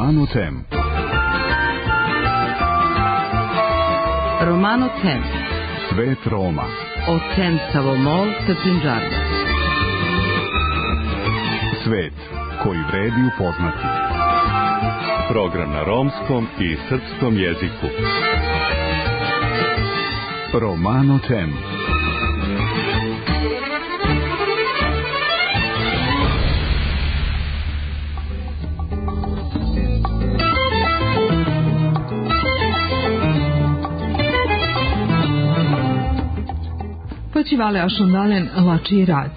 Romano Tem. Romano Tem. Svet Roma. Od Tem Savomol te Punjaba. Svet koji vredi upoznati. Program na romskom i srpskom jeziku. Romano Tem. Počivale ašondalen lači rad.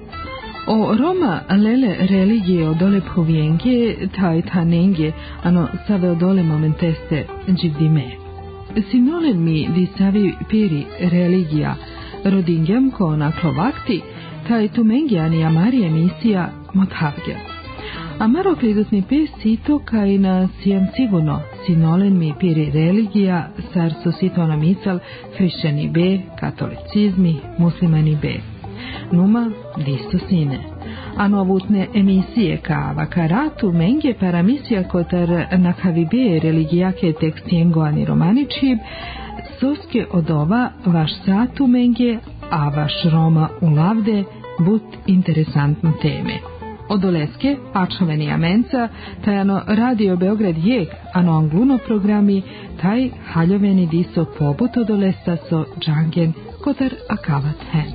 O Roma lele religije odole phovienge tai tanenge ano save odole momenteste givdime. Sinolen mi disavi piri religija rodingem ko naklovakti tai tumengiani amari emisija mothavge. Amaro pridutni pe sito kai na sijem sigurno sinolen mi piri religija sarso sito na misal hrišćani be, katolicizmi, muslimani be. Numa disto sine. Ano avutne emisije ka vakaratu menge paramisija kotar nakavibe religijake tekstijengo ani romaničib, soske od ova vaš satu menge, a vaš Roma u lavde but interesantne teme. Odoleske, pačoveni amenca, taj ano radio Beograd jek, ano angluno programi, taj haljoveni diso pobut odolesta so džangen kotar akavat hen.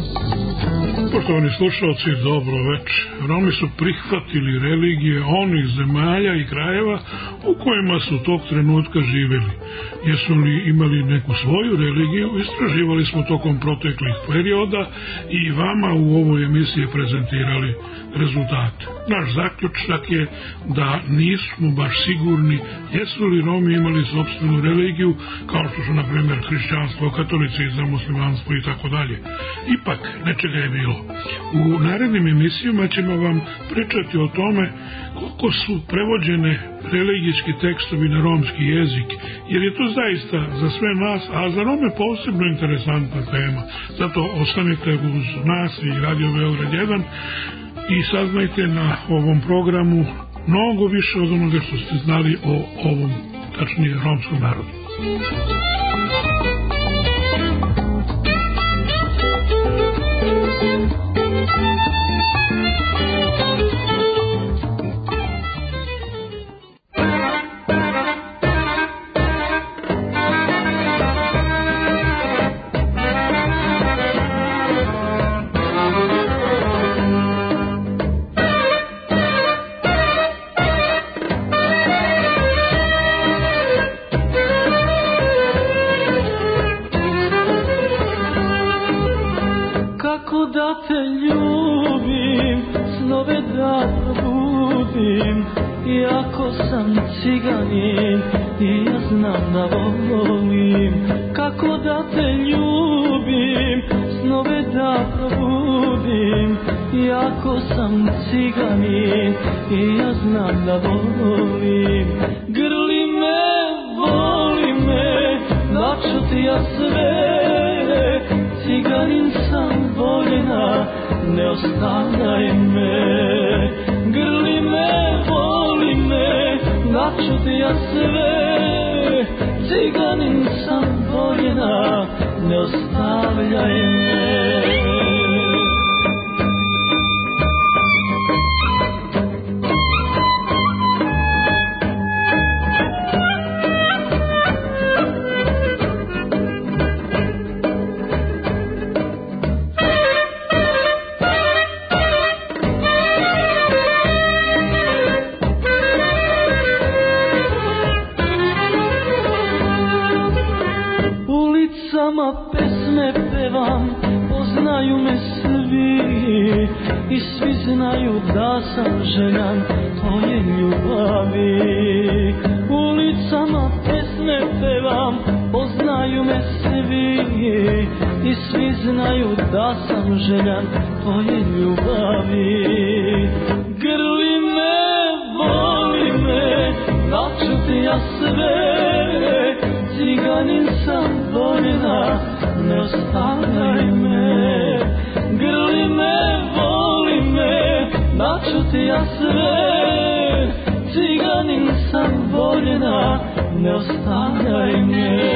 Poštovani slušalci, dobro večer. Romi su prihvatili religije onih zemalja i krajeva u kojima su tog trenutka živjeli. Jesu li imali neku svoju religiju, istraživali smo tokom proteklih perioda i vama u ovoj emisiji prezentirali rezultate. Naš zaključak je da nismo baš sigurni jesu li Romi imali sopstvenu religiju, kao što su, na primjer, hrišćanstvo, katolicizam, muslimanstvo i tako dalje. Ipak, nečega je bilo. U narednim emisijama ćemo vam pričati o tome koliko su prevođene religijski tekstovi na romski jezik, jer je to zaista za sve nas, a za Rome posebno interesantna tema. Zato ostanite uz nas i Radio Beograd 1 i saznajte na ovom programu mnogo više od onoga što ste znali o ovom, tačnije, romskom narodu. Ciganin sam voljena, ne ostavljaj me.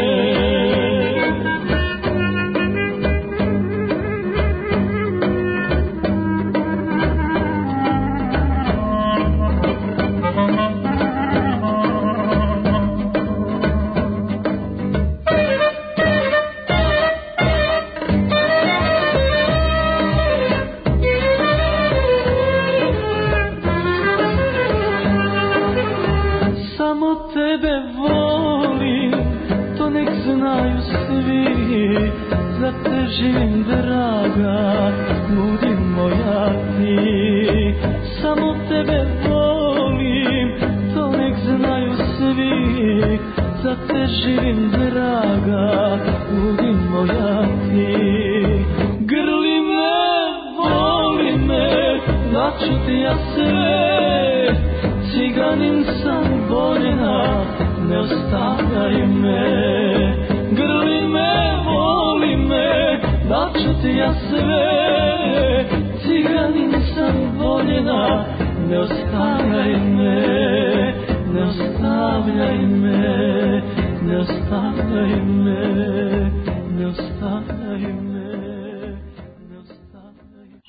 Živim draga, ludi moja ti, samo tebe volim, to nek znaju svi, za te živim draga, ludi moja ti. Grli me, voli me, daću ti ja sve, ciganin sam voljena, ne ostavljaj me. Grli me, voli me, daću ti ja sve, ciganin sam voljena, ne ostavljaj me, ne ostavljaj me, ne ostavljaj me, ne ostavljaj me, ne ostavljaj me.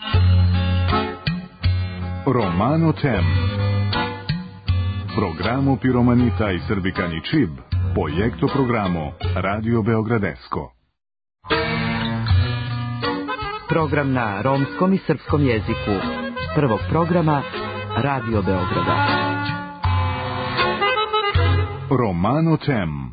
Romano Tem. Programo Piromanita i Srbikani Čib. Projekto programo Radio Beogradesko. Program na romskom i srpskom jeziku. Prvog programa Radio Beograda. Romano Tem.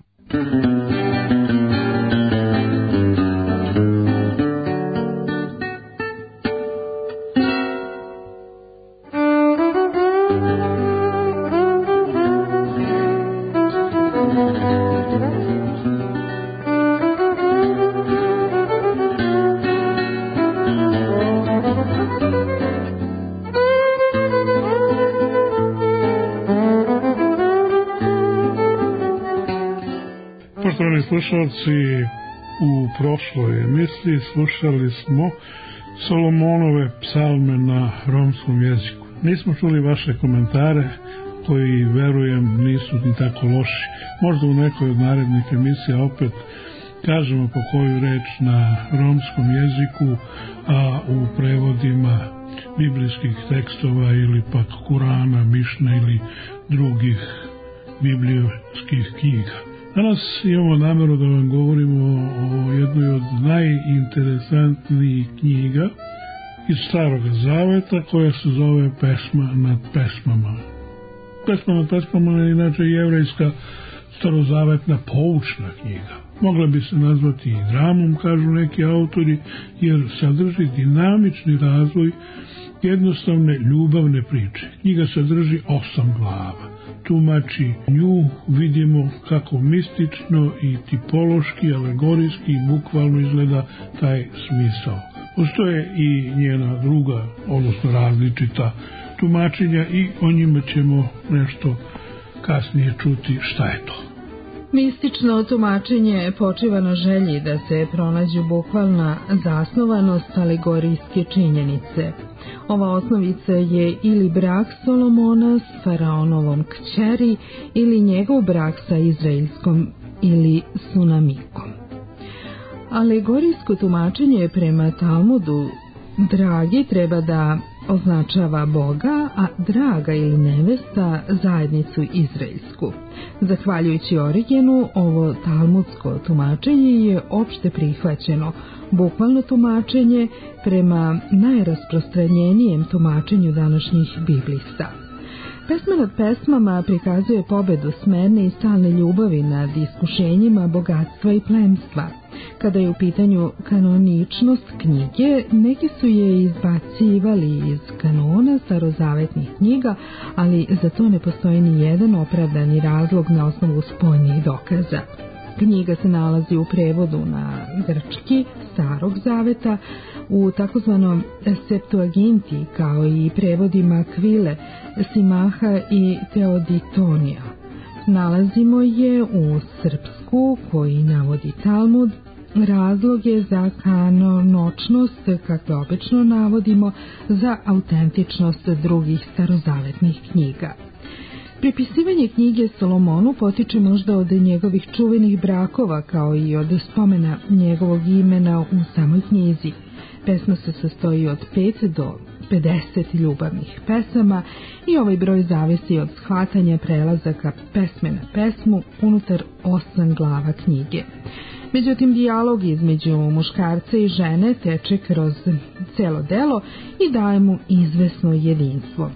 Poštovani slušalci, u prošloj emisiji slušali smo Solomonove psalme na romskom jeziku. Nismo čuli vaše komentare koji, verujem, nisu ni tako loši. Možda u nekoj od narednih emisija opet kažemo po koju reč na romskom jeziku, a u prevodima biblijskih tekstova ili pak Kurana, Mišne ili drugih biblijskih knjiga. Danas imamo nameru da vam govorimo o jednoj od najinteresantnijih knjiga iz Starog Zaveta, koja se zove Pesma nad pesmama. Pesma nad pesmama je inače jevrejska starozavetna poučna knjiga. Mogla bi se nazvati i dramom, kažu neki autori, jer sadrži dinamični razvoj jednostavne ljubavne priče. Knjiga sadrži 8 glava. Tumači nju, vidimo kako mistično i tipološki, alegorijski i bukvalno izgleda taj smisao. Postoje i njena druga, odnosno različita tumačenja i o njima ćemo nešto kasnije čuti šta je to. Mistično tumačenje počiva na želji da se pronađu bukvalna zasnovanost alegorijske činjenice. Ova osnovica je ili brak Solomona s faraonovom kćeri ili njegov brak sa izraelskom ili Sunamikom. Alegorijsko tumačenje prema Talmudu dragi treba da označava Boga, a draga ili nevesta zajednicu izraelsku. Zahvaljujući Origenu, ovo talmudsko tumačenje je opšte prihvaćeno. Bukvalno tumačenje prema najrasprostranjenijem tumačenju današnjih biblista. Pesma nad pesmama prikazuje pobedu smerne i stalne ljubavi nad iskušenjima bogatstva i plemstva. Kada je u pitanju kanoničnost knjige, neki su je izbacivali iz kanona starozavetnih knjiga, ali za to ne postoji ni jedan opravdani razlog na osnovu spoljnih dokaza. Knjiga se nalazi u prevodu na grčki Starog Zaveta, u takozvanom Septuaginti, kao i prevodima Kvile, Simaha i Teoditonija. Nalazimo je u srpsku, koji navodi Talmud. Razloge za kanonočnost, kakve obično navodimo, za autentičnost drugih starozavetnih knjiga. Pripisivanje knjige Solomonu potiče možda od njegovih čuvenih brakova, kao i od spomena njegovog imena u samoj knjizi. Pesma se sastoji od 5 do 50 ljubavnih pesama i ovaj broj zavisi od shvatanja prelazaka pesme na pesmu unutar 8 glava knjige. Međutim, dijalog između muškarca i žene teče kroz celo delo i daje mu izvesno jedinstvo.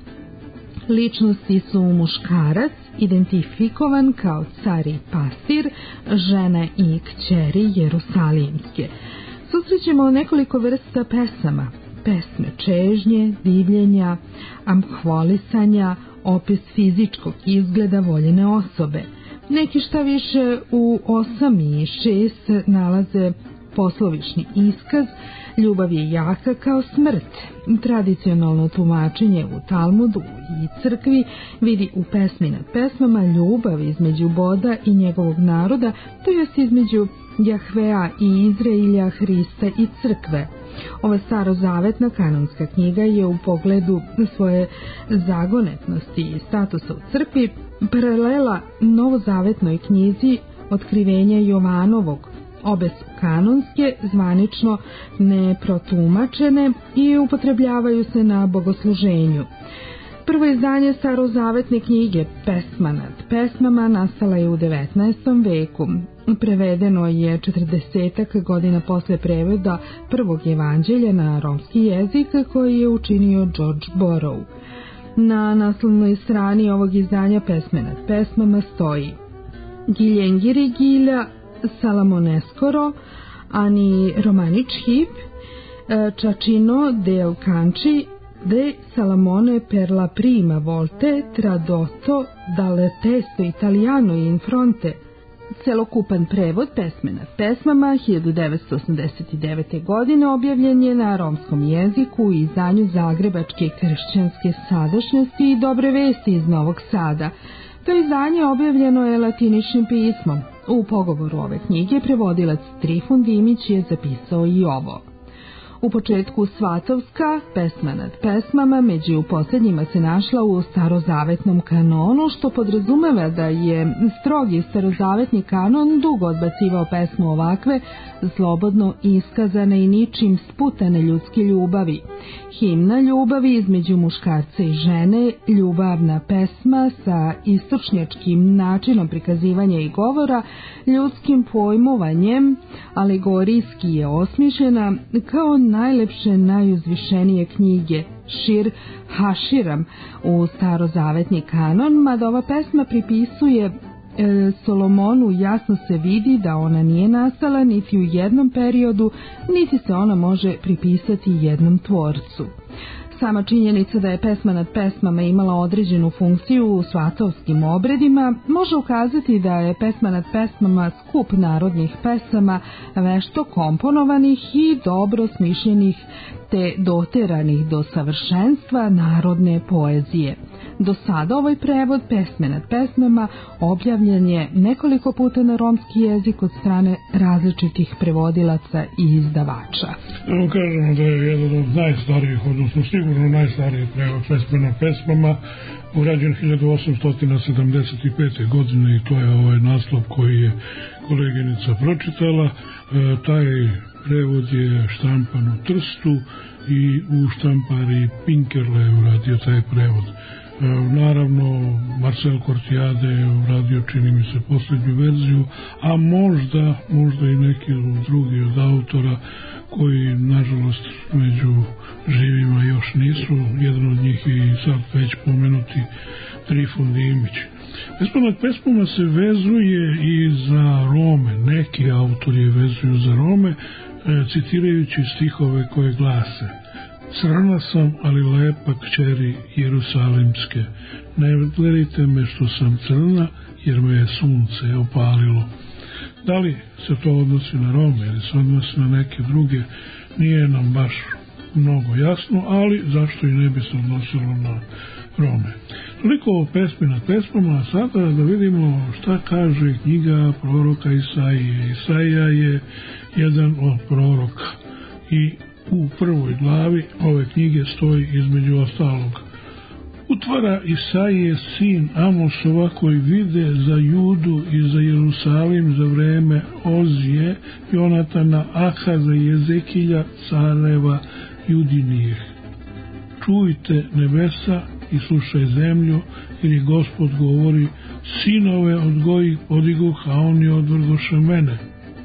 Ličnosti su muškarac, identifikovan kao car i pastir, žena i kćeri jerusalimske. Susrećemo nekoliko vrsta pesama, pesme čežnje, divljenja, amhvolisanja, opis fizičkog izgleda voljene osobe. Neki šta više u 8 i 6 nalaze poslovični iskaz, ljubav je jaka kao smrt. Tradicionalno tumačenje u Talmudu i crkvi vidi u pesmi nad pesmama ljubav između Boga i njegovog naroda, to jest između Jahvea i Izrailja, Hrista i crkve. Ova starozavetna kanonska knjiga je u pogledu svoje zagonetnosti i statusa u crkvi paralela novozavetnoj knjizi Otkrivenja Jovanovog. Obe su kanonske, zvanično neprotumačene i upotrebljavaju se na bogosluženju. Prvo izdanje starozavetne knjige Pesma nad pesmama nastala je u 19. veku. Prevedeno je 40 godina posle prevoda prvog evanđelja na romski jezik koji je učinio George Borrow. Na naslovnoj strani ovog izdanja Pesme nad pesmama stoji: Giljengiri gilja Salamoneskoro, ani romanic hip, Ciacino del Canci, de Salamone per la prima volte tradotto dal testo italiano in fronte. Celokupan prevod Pesme nad pesmama 1989. godine objavljen je na romskom jeziku u izdanju Zagrebačke kršćanske sadašnjosti i Dobre vesti iz Novog Sada. To izdanje objavljeno je latiničnim pismom. U pogovoru ove knjige prevodilac Trifun Dimić je zapisao i ovo: U početku svatovska, pesma nad pesmama, među posljednjima se našla u starozavetnom kanonu, što podrazumeva da je strogi starozavetni kanon dugo odbacivao pesmu ovakve, slobodno iskazane i ničim sputane ljudske ljubavi. Himna ljubavi između muškarca i žene, ljubavna pesma sa istočnjačkim načinom prikazivanja i govora, ljudskim pojmovanjem, alegorijski je osmišljena kao najlepše, najuzvišenije knjige, Šir Haširam u starozavetni kanon, mada ova pesma pripisuje Solomonu, jasno se vidi da ona nije nastala niti u jednom periodu, niti se ona može pripisati jednom tvorcu. Sama činjenica da je Pesma nad pesmama imala određenu funkciju u svatovskim obredima može ukazati da je Pesma nad pesmama skup narodnih pesama vešto komponovanih i dobro smišljenih te doteranih do savršenstva narodne poezije. Do sada ovaj prevod Pesme nad pesmama objavljen je nekoliko puta na romski jezik od strane različitih prevodilaca i izdavača. Evo kažemo da je jedan od najstarijih, odnosno sigurno najstariji prevod Pesme nad pesmama, urađen 1875. godine i to je ovaj naslov koji je koleginica pročitala. Taj prevod je štampan u Trstu i u štampari Pinkerle je uradio taj prevod. Naravno, Marcel Cortiade je uradio, čini mi se, posljednju verziju, a možda i neki drugi od autora koji, nažalost, među živima još nisu. Jedan od njih je i sad već pomenuti Trifun Dimić. Pesma nad pesmama se vezuje i za Rome. Neki autori je vezuju za Rome, citirajući stihove koje glase: Crna sam, ali lepa kćeri Jerusalimske. Ne gledajte me što sam crna, jer me je sunce opalilo. Da li se to odnosi na Rome ili se odnosi na neke druge, nije nam baš mnogo jasno, ali zašto i ne bi se odnosilo na Rome. Toliko o Pesmi nad pesmama, a sada da vidimo šta kaže knjiga proroka Isaije. Isaija je jedan od proroka i u prvoj glavi ove knjige stoji između ostalog: Utvara Isaije sin Amosova koji vide za Judu i za Jerusalim za vreme Ozije, Jonatana, Ahaza i Ezekilja, careva Judinijih. Čujte nebesa i slušaj zemlju, jer je Gospod govori, sinove od kojih podiguh, a oni odvrgoše mene.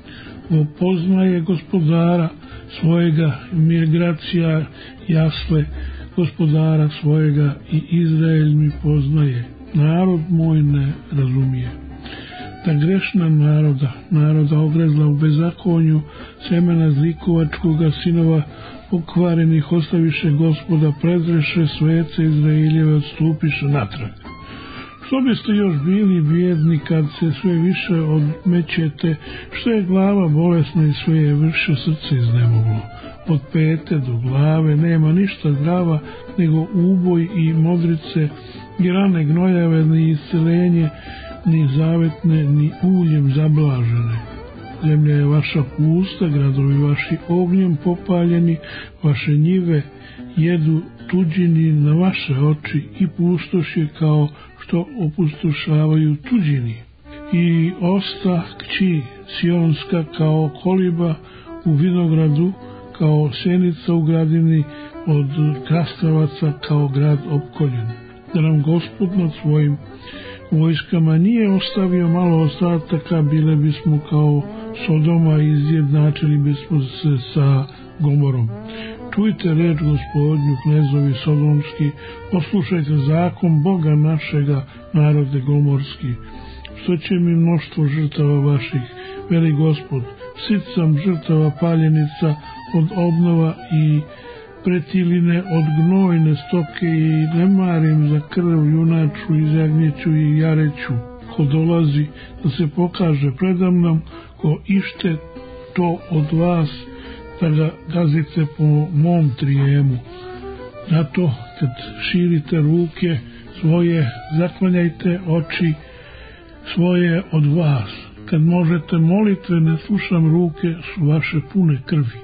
Poznaje gospodara svojega, migracija jasle gospodara svojega i Izrael mi poznaje, narod moj ne razumije. Da grešna naroda ogrezla u bezakonju, semena zlikovačkoga, sinova pokvarenih ostaviše Gospoda, prezreše svece Izraeljeve, odstupiše natrag. Što biste još bili bijedni kad se sve više odmećete, što je glava bolesna i sve je više srce iznemoglo. Od pete do glave nema ništa zdrava nego uboj i modrice, i rane gnojave, ni iscelenje, ni zavetne, ni uljem zablažene. Zemlja je vaša pusta, gradovi vaši ognjem popaljeni, vaše njive jedu tuđini na vaše oči i pustoš je kao što opustošavaju tuđini. I osta kći sionska kao koliba u vinogradu, kao senica u gradini, od krastavaca kao grad opkoljen. Da nam Gospod nad svojim vojskama nije ostavio malo ostataka, bile bismo kao Sodoma i izjednačili bismo se sa Gomorom. Čujte reč Gospodnju, knezovi sodomski, poslušajte zakon Boga našega, narode gomorski. Što će mi mnoštvo žrtava vaših, veli Gospod, sit sam žrtava paljenica od obnova i pretiline od gnojne stoke i ne marim za krv junaču i jagnjeću i jareću. Ko dolazi da se pokaže predamnom, ko ište to od vas, da ga gazite po mom trijemu. Zato kad širite ruke svoje, zaklanjajte oči svoje od vas. Kad možete molitve, ne slušam, ruke su vaše pune krvi.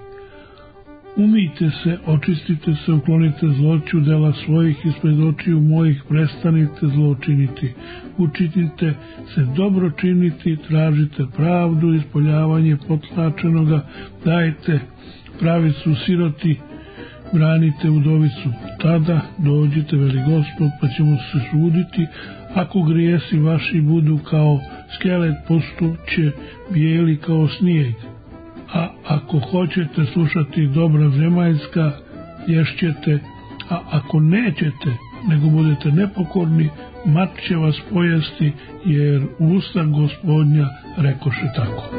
Umijte se, očistite se, uklonite zloću dela svojih ispred očiju mojih, prestanite zločiniti. Učinite se dobro činiti, tražite pravdu, ispoljavanje potlačenoga, dajte pravicu siroti, branite udovicu. Tada dođite, veli Gospod, pa ćemo se suditi. Ako grijesi vaši budu kao skelet, postuće bijeli kao snijeg. A ako hoćete slušati dobra zemaljska, ješćete, a ako nećete, nego budete nepokorni, mat će vas pojesti, jer usta Gospodnja rekoše tako.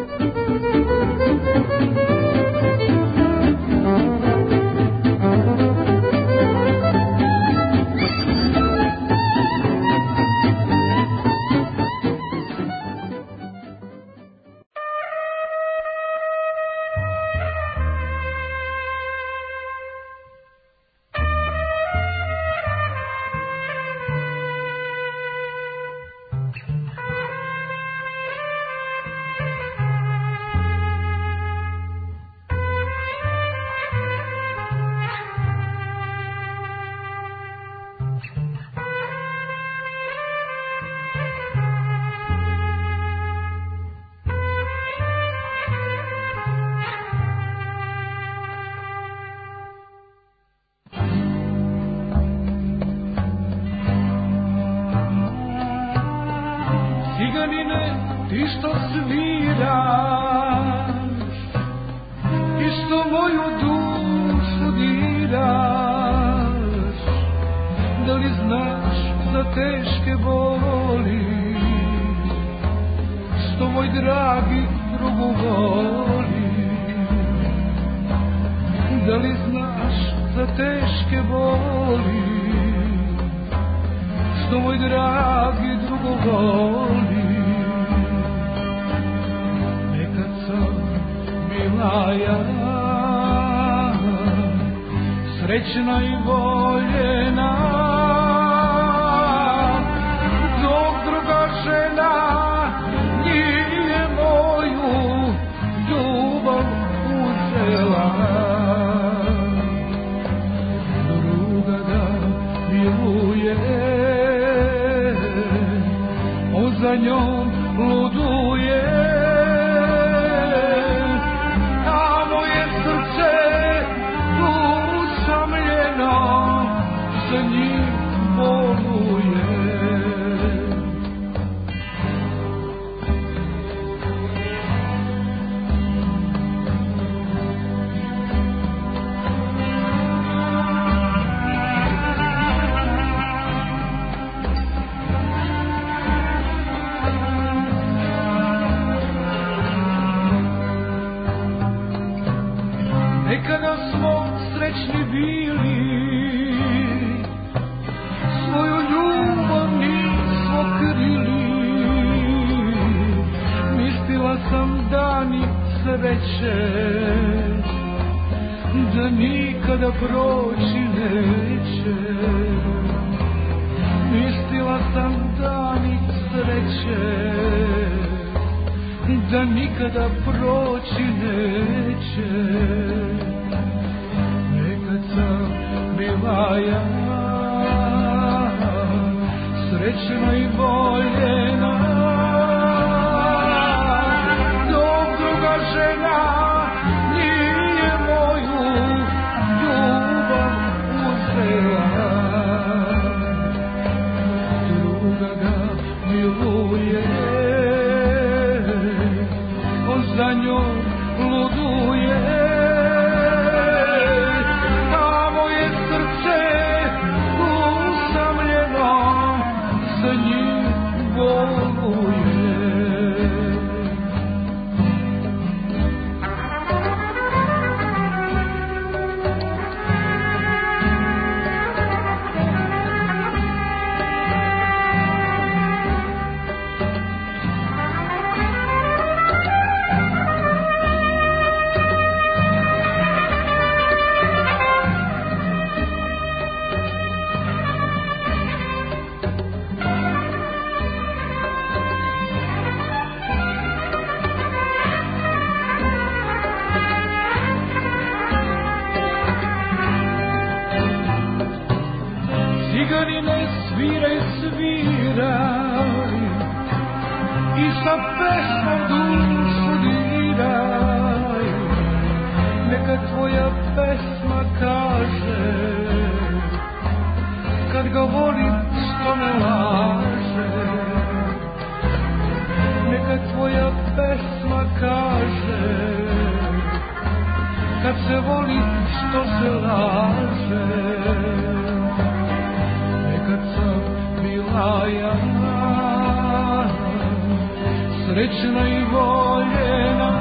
Ti što sviraš, isto moju dušu diraš, da li znaš za teške boli, što moj dragi drugu voli, da li znaš za teške boli, što moj dragi drugu voli. Ja, srećna i voljena, dok druga žena nije moju ljubav uzela. Druga da miluje nekada smo srećni bili, svoju ljubav nismo krili, mislila sam dani sreće da nikada proći neće, mislila sam dani sreće da nikada proći neće. Nekad sam bila ja srećna i voljena, dok druga žena nije moju ljubav uzela. Druga ga miluje, on za njom luduje, a moje srce usamljeno za njim boluje. Ciganine sviraj, sviraj i sa pesmom dušu diraj, neka tvoja pesma kaže kad ga volim što ne laže, neka tvoja pesma kaže kad se voli što se laže. Nekad sam bila ja srećna i voljena,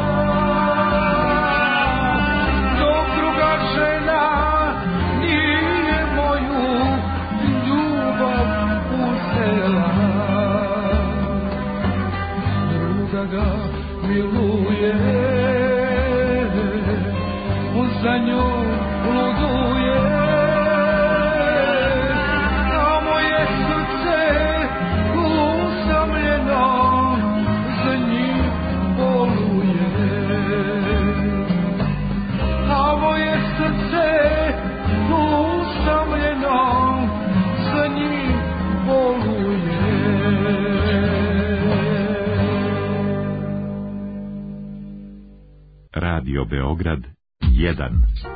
dok druga žena nije moju ljubav uzela. Druga ga miluje, on za njom luduje, a moje srce usamljeno za njim boluje. A moje srce usamljeno za njim boluje. Radio Beograd 1.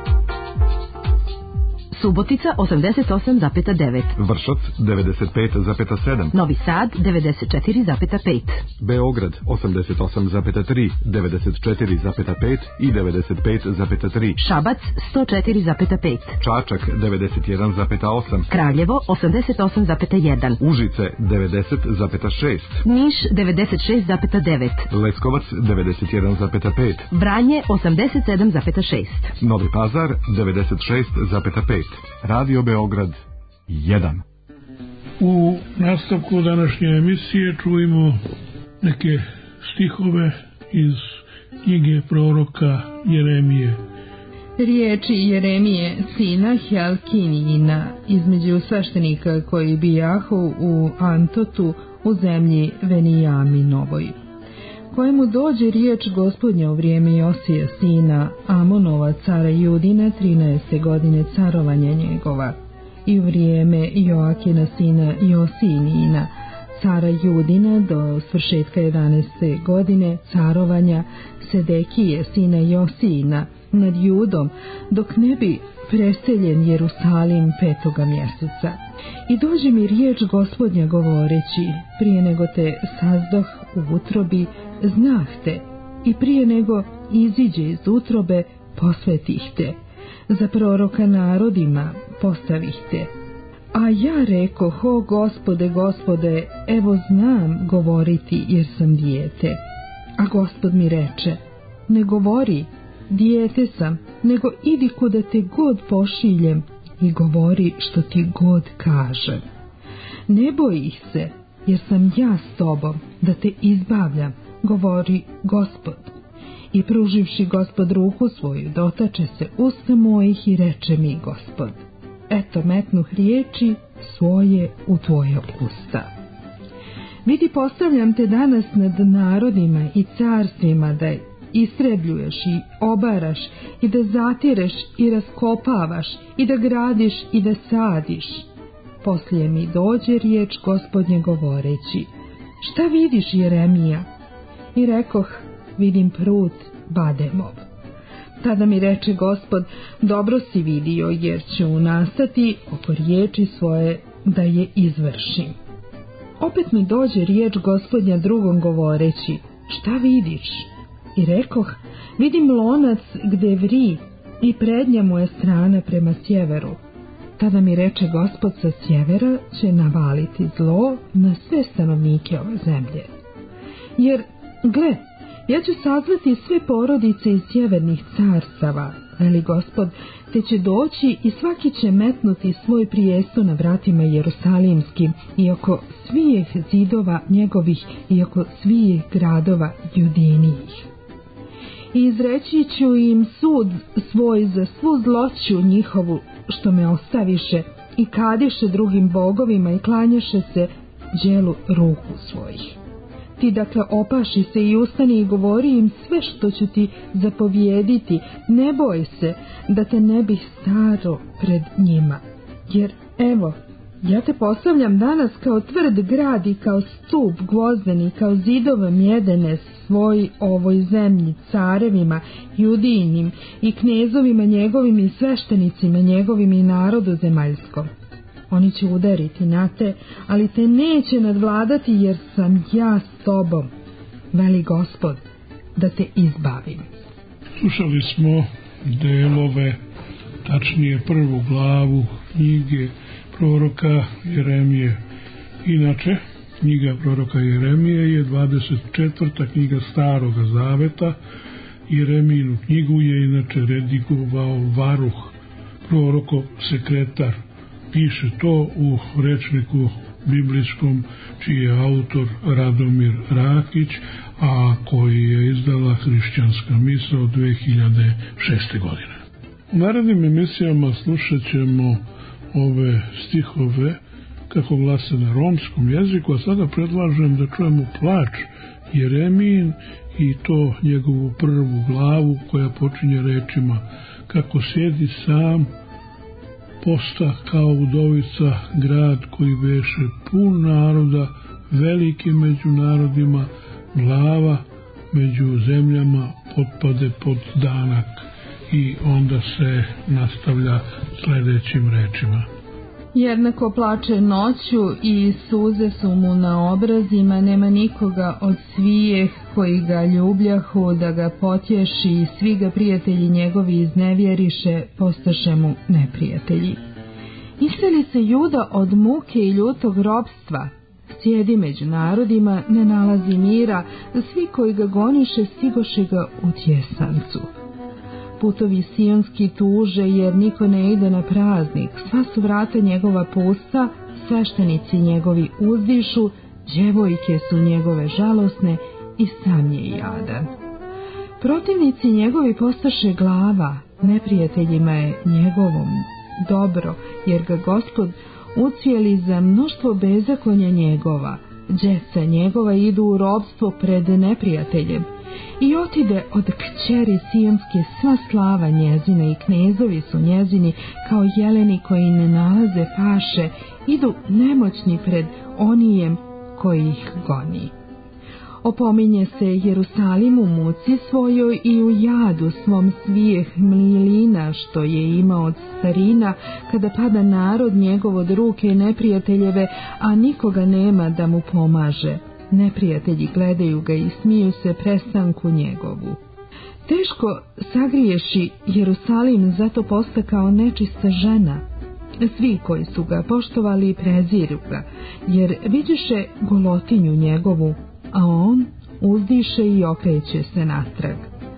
Subotica 88,9. Vršac 95,7. Novi Sad 94,5. Beograd 88,3, 94,5 i 95,3. Šabac 104,5. Čačak 91,8. Kraljevo 88,1. Užice 90,6. Niš 96,9. Leskovac 91,5. Vranje 87,6. Novi Pazar 96,5. Radio Beograd 1. U nastavku današnje emisije čujemo neke stihove iz knjige proroka Jeremije. Riječi Jeremije, sina Hjalkinijina, između sveštenika koji bijahu u Antotu u zemlji Venijaminovoj, kojemu dođe riječ Gospodnja u vrijeme Josija sina Amonova, cara Judina, 13. godine carovanja njegova, i u vrijeme Joakina sina Josijina, cara Judina, do svršetka 11. godine carovanja Sedekije sina Josijina nad Judom, dok ne bi preseljen Jerusalim 5. mjeseca. I dođe mi riječ Gospodnja govoreći, prije nego te sazdoh u utrobi, znah te, i prije nego iziđe iz utrobe, posvetih te, za proroka narodima postavih te. A ja rekoh, o Gospode, Gospode, evo znam govoriti jer sam dijete. A Gospod mi reče, ne govori, dijete sam, nego idi kuda te god pošiljem i govori što ti god kažem. Ne boj ih se, jer sam ja s tobom, da te izbavljam, govori Gospod. I pruživši Gospod ruku svoju, dotače se usta mojih i reče mi Gospod: eto, metnuh riječi svoje u tvoje usta. Vidi, postavljam te danas nad narodima i carstvima da istrebljuješ i obaraš i da zatireš i raskopavaš i da gradiš i da sadiš. Poslije mi dođe riječ Gospodnje govoreći: šta vidiš, Jeremija? I rekoh: vidim prut bademov. Tada mi reče Gospod: dobro si vidio, jer ću nastati oko riječi svoje da je izvršim. Opet mi dođe riječ Gospodnja drugom govoreći: šta vidiš? I rekoh: vidim lonac gde vri i prednja mu je strana prema sjeveru. Tada mi reče Gospod: sa sjevera će navaliti zlo na sve stanovnike ove zemlje. Jer, gle, ja ću sazvati sve porodice iz sjevernih carstava, veli Gospod, te će doći i svaki će metnuti svoj prijesto na vratima Jerusalimskim i oko svih zidova njegovih i oko svih gradova Judinijih. I izreći ću im sud svoj za svu zloću njihovu što me ostaviše i kadiše drugim bogovima i klanjaše se djelu ruku svojih. Ti dakle opaši se i ustani i govori im sve što ću ti zapovjediti, ne boj se da te ne bih staro pred njima. Jer evo, ja te postavljam danas kao tvrd grad i kao stup gvozdeni, kao zidove mjedene svoj ovoj zemlji, carevima, judijinim i knezovima njegovim i sveštenicima njegovim i narodu zemaljskom. Oni će udariti na te, ali te neće nadvladati, jer sam ja s tobom, veli Gospod, da te izbavim. Slušali smo delove, tačnije prvu glavu knjige proroka Jeremije. Inače, knjiga proroka Jeremije je 24. knjiga Staroga Zaveta. Jeremijinu knjigu je inače redigovao Varuh, prorokov sekretar. Piše to u rečniku biblijskom, čiji je autor Radomir Rakić, a koji je izdala Hrišćanska misao 2006. godine. U narednim emisijama slušat ćemo ove stihove kako glase na romskom jeziku, a sada predlažem da čujemo plač Jeremijin i to njegovu prvu glavu koja počinje rečima: kako sjedi sam, posta kao udovica grad koji beše pun naroda, veliki među narodima, glava među zemljama, potpade pod danak. I onda se nastavlja sljedećim rečima: jednako plače noću i suze su mu na obrazima, nema nikoga od svijeh koji ga ljubljahu da ga potješi, i svi ga prijatelji njegovi iznevjeriše, postaše mu neprijatelji. Iseli se Juda od muke i ljutog ropstva, sjedi među narodima, ne nalazi mira, svi koji ga goniše stigoše ga u tjesancu. Putovi sionski tuže, jer niko ne ide na praznik, sva su vrata njegova pusta, sveštenici njegovi uzdišu, djevojke su njegove žalosne i sam je jadan. Protivnici njegovi postaše glava, neprijateljima je njegovom dobro, jer ga Gospod ucijeli za mnoštvo bezakonja njegova. Djeca njegova idu u ropstvo pred neprijateljem. I otide od kćeri sionske sva slava njezina, i knezovi su njezini kao jeleni koji ne nalaze paše, idu nemoćni pred onijem koji ih goni. Opominje se Jerusalim u muci svojoj i u jadu svom svijeh mlilina što je imao od starina, kada pada narod njegov od ruke neprijateljeve, a nikoga nema da mu pomaže. Neprijatelji gledaju ga i smiju se prestanku njegovu. Teško sagriješi Jerusalim, zato posta kao nečista žena. Svi koji su ga poštovali preziru ga, jer vidiše golotinju njegovu, a on uzdiše i okreće se natrag.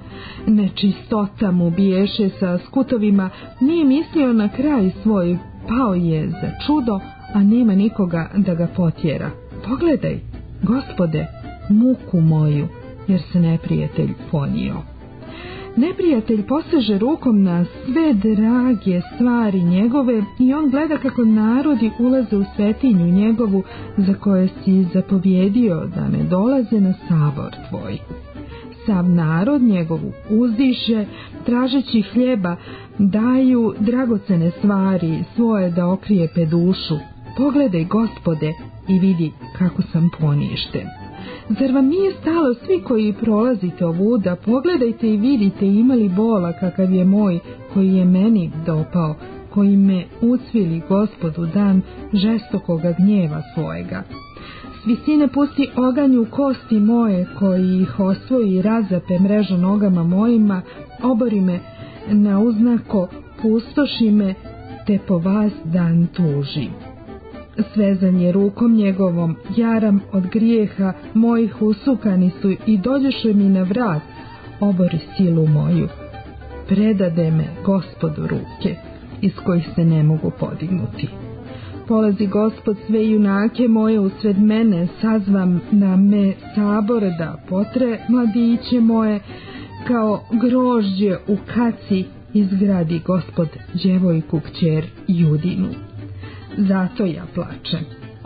nečistota mu biješe sa skutovima, nije mislio na kraj svoj, pao je za čudo, a nema nikoga da ga potjera. Pogledaj, Gospode, muku moju, jer se neprijatelj ponio. Neprijatelj poseže rukom na sve drage stvari njegove i on gleda kako narodi ulaze u svetinju njegovu za koje si zapovjedio da ne dolaze na sabor tvoj. Sav narod njegovu uzdiše, tražeći hljeba, daju dragocene stvari svoje da okrijepe dušu. Pogledaj, Gospode, i vidi kako sam poništen. Zar vam nije stalo, svi koji prolazite ovuda, pogledajte i vidite imali bola kakav je moj, koji je meni dopao, koji me ucvili, Gospodu, dan žestokoga gnjeva svojega. S visine pusti oganj u kosti moje, koji ih osvoji i razape mrežu nogama mojima, obori me na uznako, pustoši me, te po vas dan tužim. Svezan je rukom njegovom, jaram od grijeha mojih, usukani su i dođeše mi na vrat, obori silu moju. Predade me Gospodu ruke, iz kojih se ne mogu podignuti. Polazi Gospod sve junake moje usred mene, sazvam na me sabor da potre mladiće moje, kao grožđe u kaci izgradi Gospod djevojku kćer Judinu. Zato ja plačem,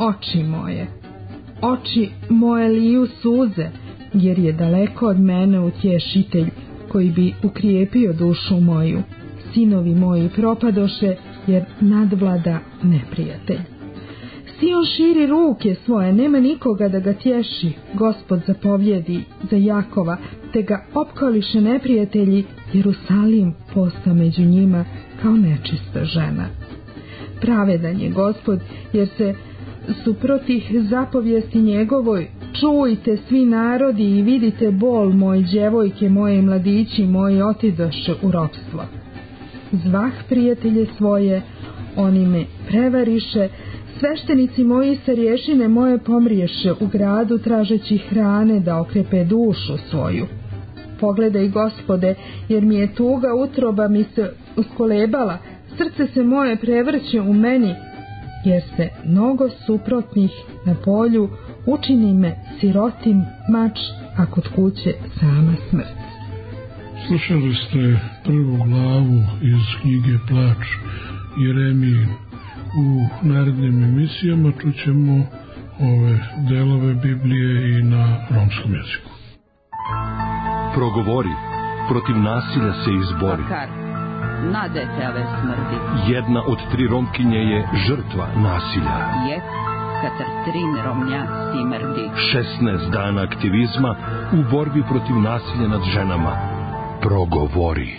oči moje liju suze, jer je daleko od mene utješitelj koji bi ukrijepio dušu moju. Sinovi moji propadoše, jer nadvlada neprijatelj. Sion širi ruke svoje, nema nikoga da ga tješi. Gospod zapovjedi za Jakova, te ga opkoliše neprijatelji, Jerusalim posta među njima kao nečista žena. Pravedan je Gospod, jer se suprotih zapovijesti njegovoj. Čujte svi narodi i vidite bol moj, djevojke moje i mladići moji otidoše u ropstvo. Zvah prijatelje svoje, oni me prevariše, sveštenici moji starješine moje pomriješe u gradu tražeći hrane da okrepe dušu svoju. Pogledaj, Gospode, jer mi je tuga utroba mi se uskolebala, srce se moje prevrće u meni, jer se mnogo suprotnih na polju, učini me sirotim mač, a kod kuće sama smrt. Slušali ste prvu glavu iz knjige Plač Jeremije. U narednim emisijama čućemo ove delove Biblije i na romskom jeziku. Progovori, protiv nasilja se izbori. Makar, nadete ove smrdi. Jedna od 3 Romkinje je žrtva nasilja. Je, katar 3 Romnja simrdi. 16 dana aktivizma u borbi protiv nasilja nad ženama. Progovori.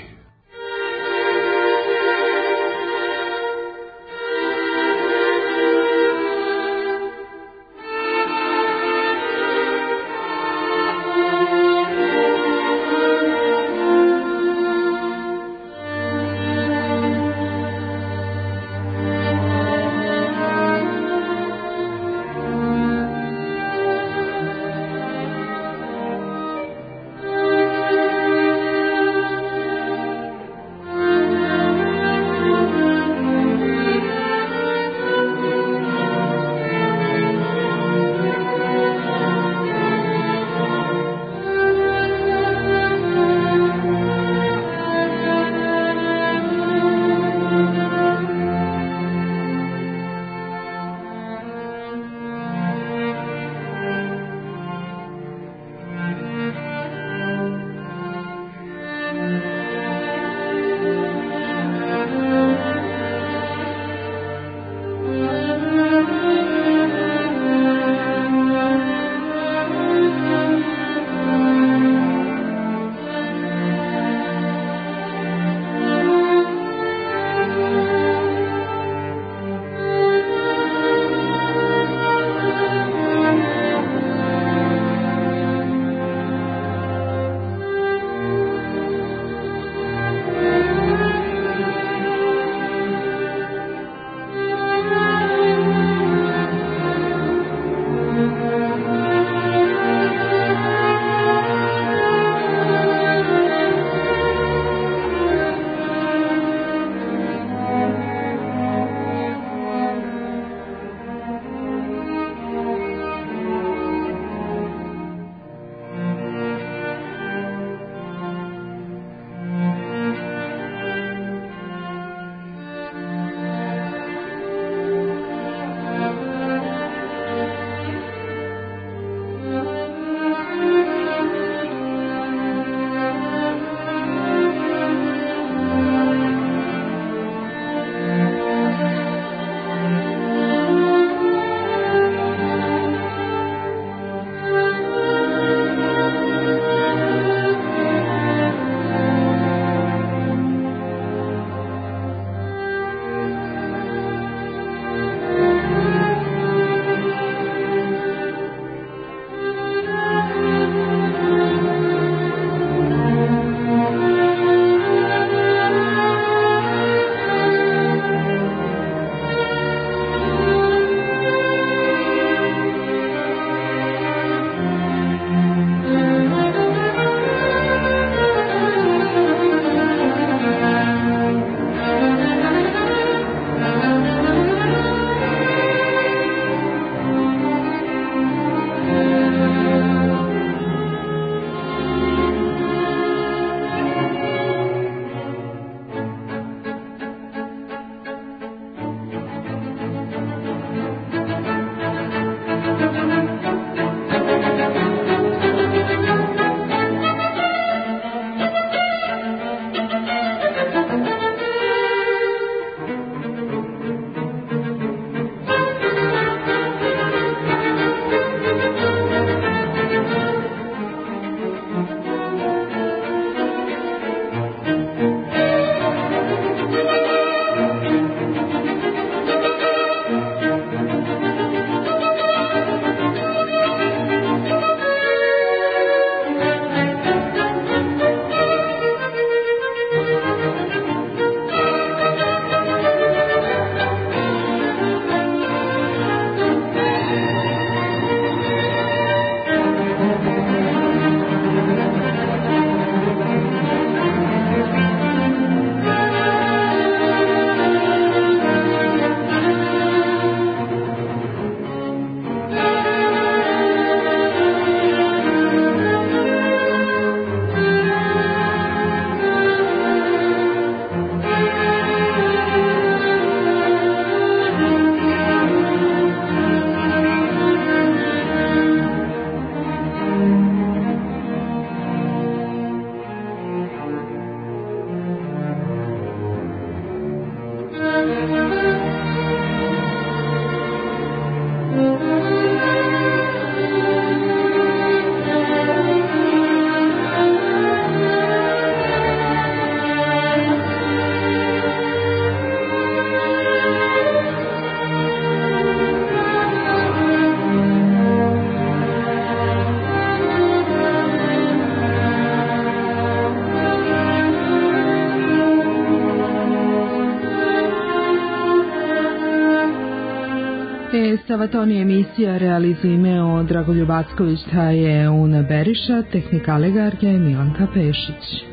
Savatoni emisija realizuje imeo Dragoljub Acković, ta je Una Beriša, tehnika Legarja i Milanka Pešić.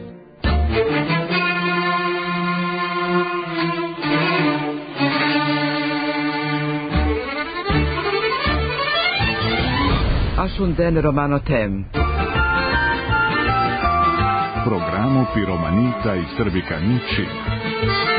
Ašunden Romano Tem. Programo Piromanita i Srbika Ničim.